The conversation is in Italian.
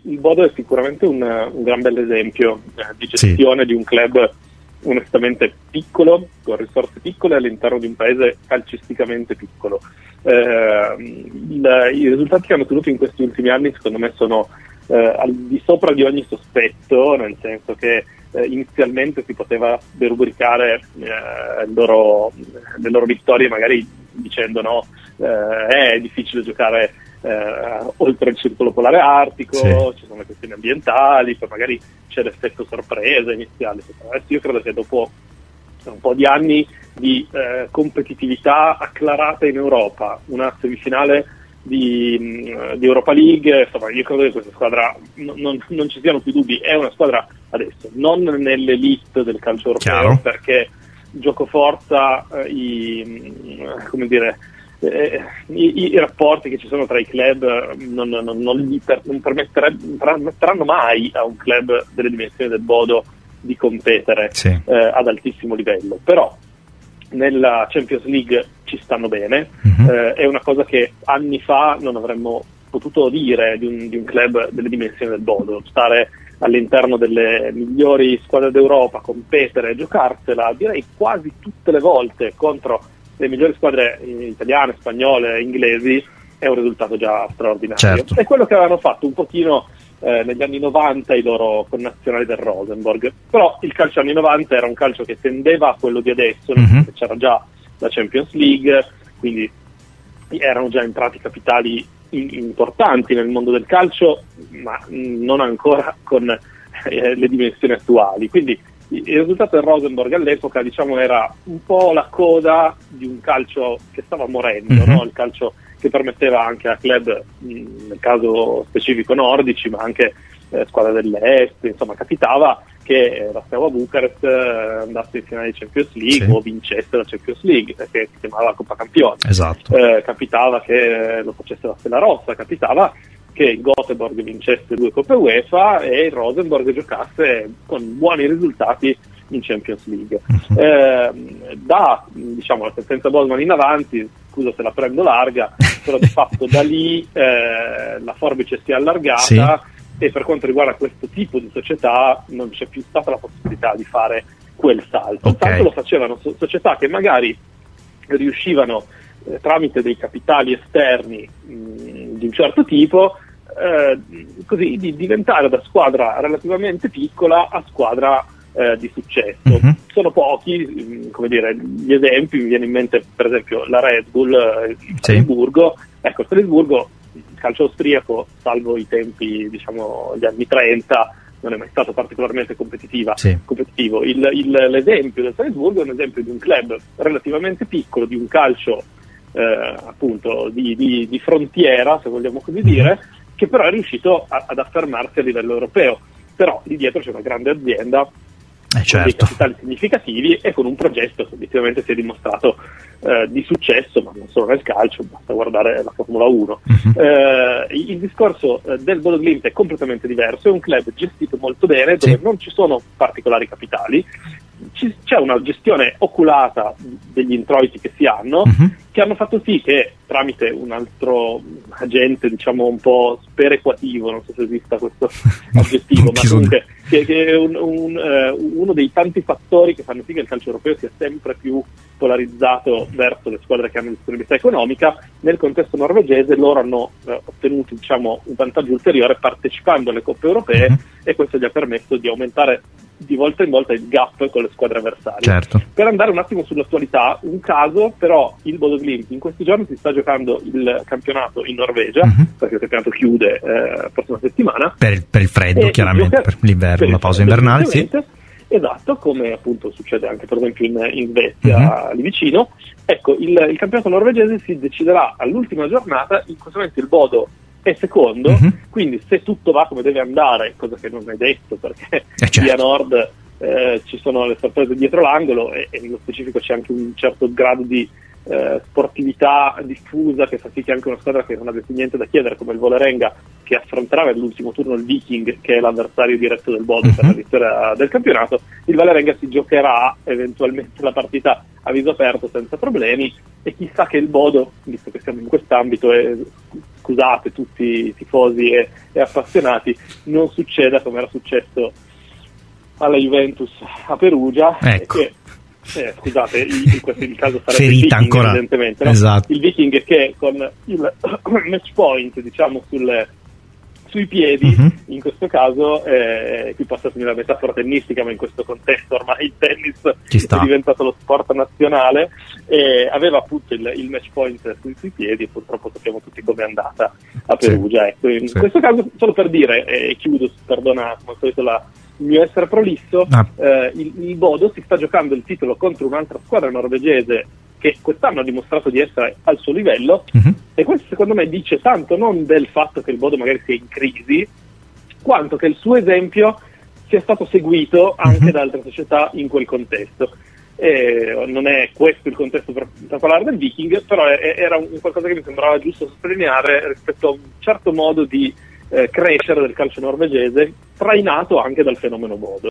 il Bodo è sicuramente un gran bel esempio di gestione di un club onestamente piccolo, con risorse piccole all'interno di un paese calcisticamente piccolo. I risultati che hanno ottenuto in questi ultimi anni secondo me sono al di sopra di ogni sospetto, nel senso che inizialmente si poteva derubricare le loro vittorie magari dicendo no, è difficile giocare oltre il circolo polare artico, ci sono le questioni ambientali, poi magari c'è l'effetto sorpresa iniziale. Adesso io credo che dopo un po' di anni di competitività acclarata in Europa, una semifinale di Europa League, insomma io credo che questa squadra non ci siano più dubbi, è una squadra adesso non nell'elite del calcio europeo. Chiaro. Perché gioco forza, i rapporti che ci sono tra i club non permetteranno mai a un club delle dimensioni del Bodo di competere ad altissimo livello, però nella Champions League ci stanno bene. È una cosa che anni fa non avremmo potuto dire di un club delle dimensioni del Bodo, stare all'interno delle migliori squadre d'Europa, competere, giocarsela direi quasi tutte le volte contro le migliori squadre italiane, spagnole, inglesi, è un risultato già straordinario. Certo. È quello che avevano fatto un pochino negli anni 90 i loro connazionali del Rosenborg, però il calcio anni 90 era un calcio che tendeva a quello di adesso, perché c'era già la Champions League, quindi erano già entrati capitali importanti nel mondo del calcio, ma non ancora con le dimensioni attuali. Quindi il risultato del Rosenborg all'epoca, diciamo, era un po' la coda di un calcio che stava morendo, no? Il calcio che permetteva anche a club, nel caso specifico nordici, ma anche squadre dell'est, insomma capitava che la Steaua Bucarest andasse in finale di Champions League o vincesse la Champions League, che si chiamava Coppa Campioni. Esatto. Capitava che lo facesse la Stella Rossa, capitava che il Göteborg vincesse 2 Coppe UEFA e il Rosenborg giocasse con buoni risultati in Champions League. Da la sentenza Bosman in avanti, scusa se la prendo larga, però di fatto da lì la forbice si è allargata e per quanto riguarda questo tipo di società non c'è più stata la possibilità di fare quel salto. Tanto lo facevano società che magari riuscivano tramite dei capitali esterni di un certo tipo così di diventare da squadra relativamente piccola a squadra di successo. Sono pochi, gli esempi, mi viene in mente per esempio la Red Bull, il Salisburgo. Ecco, il Salisburgo, il calcio austriaco, salvo i tempi, gli anni 30, non è mai stato particolarmente competitivo. L'esempio del Salisburgo è un esempio di un club relativamente piccolo, di un calcio appunto di frontiera, se vogliamo così dire, che però è riuscito ad affermarsi a livello europeo. Però lì dietro c'è una grande azienda con dei capitali significativi e con un progetto che obiettivamente si è dimostrato di successo, ma non solo nel calcio, basta guardare la Formula 1. Il discorso del Bodo Glimt è completamente diverso, è un club gestito molto bene, dove non ci sono particolari capitali, c'è una gestione oculata degli introiti che si hanno, che hanno fatto sì che tramite un altro agente, un po' sperequativo, non so se esista questo aggettivo, ma comunque che è uno dei tanti fattori che fanno sì che il calcio europeo sia sempre più polarizzato verso le squadre che hanno disponibilità economica. Nel contesto norvegese loro hanno ottenuto un vantaggio ulteriore partecipando alle coppe europee, e questo gli ha permesso di aumentare di volta in volta il gap con le squadre avversarie. Per andare un attimo sull'attualità, un caso però, il Bodo Glimt in questi giorni si sta giocando il campionato in Norvegia, perché il campionato chiude la prossima settimana per il freddo, chiaramente per l'inverno, la pausa invernale. Esatto, come appunto succede anche per esempio in Svezia, lì vicino. Ecco, il campionato norvegese si deciderà all'ultima giornata. In questo momento il Bodo è secondo, quindi se tutto va come deve andare, cosa che non è detto perché via Nord ci sono le sorprese dietro l'angolo, e nello specifico c'è anche un certo grado di sportività diffusa che fa sì che anche una squadra che non avesse niente da chiedere come il Vålerenga, che affronterà nell'ultimo turno il Viking, che è l'avversario diretto del Bodo per la vittoria del campionato, il Vålerenga si giocherà eventualmente la partita a viso aperto senza problemi, e chissà che il Bodo, visto che siamo in quest'ambito e scusate tutti i tifosi e appassionati, non succeda come era successo alla Juventus a Perugia, ecco. Scusate, il caso sarebbe ferita il Viking, ancora, evidentemente, no? esatto. Il Viking che con il match point, diciamo, sui piedi, in questo caso, qui posso finire la metafora tennistica, ma in questo contesto ormai il tennis è diventato lo sport nazionale, aveva appunto il match point sui piedi, e purtroppo sappiamo tutti com'è andata a Perugia. Sì. Ecco, in questo caso, solo per dire, e chiudo, perdona come al solito il mio essere prolisso, il Bodo si sta giocando il titolo contro un'altra squadra norvegese che quest'anno ha dimostrato di essere al suo livello, e questo secondo me dice tanto non del fatto che il Bodo magari sia in crisi, quanto che il suo esempio sia stato seguito anche da altre società in quel contesto. Non è questo il contesto per parlare del Viking, però era qualcosa che mi sembrava giusto sottolineare rispetto a un certo modo di crescere del calcio norvegese, trainato anche dal fenomeno Bodo.